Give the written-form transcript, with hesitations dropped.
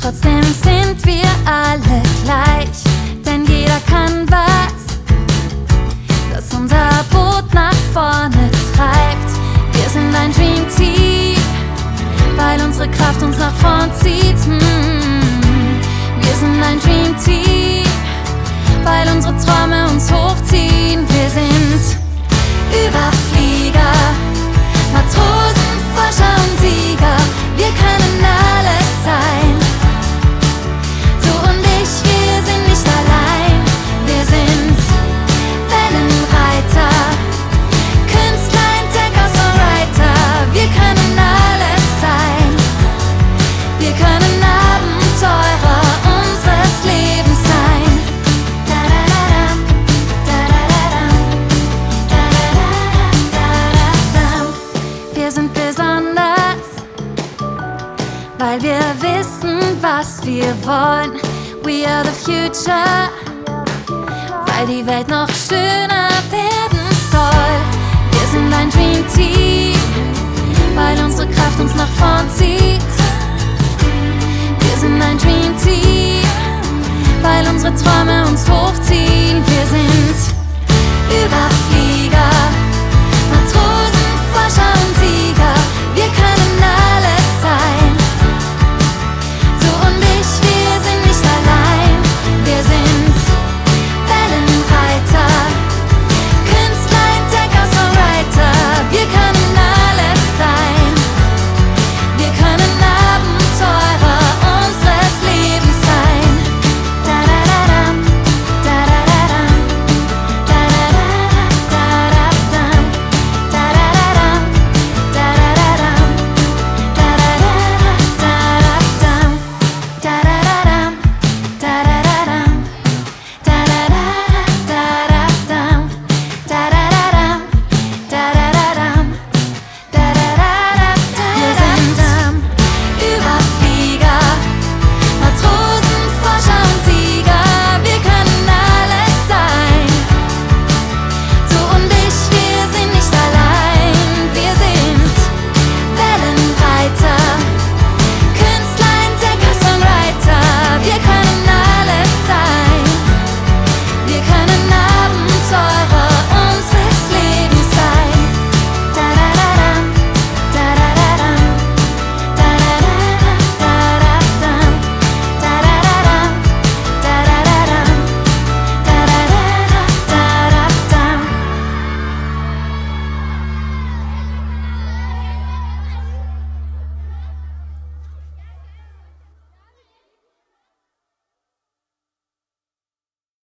Trotzdem sind wir alle gleich, denn jeder kann was, das unser Boot nach vorne treibt. Wir sind ein Dream Team, weil unsere Kraft uns nach vorn zieht. Wir sind ein Dream Team, weil unsere Träume uns hochziehen. Wir sind Überflieger, Matrosen, Forscher und Sieger. Wir können alles sein. Du und ich, wir sind nicht allein. Wir sind Wellenreiter, Künstler, Entdecker, Songwriter. Wir können alles sein. Wir können Abenteurer unseres Lebens sein. Wir sind besonders, weil wir wissen, was wir wollen. We are the future, weil die Welt noch schöner werden soll. Wir sind ein Dream Team, weil unsere Kraft uns nach vorn zieht. Wir sind ein Dream Team, weil unsere Träume uns hochziehen.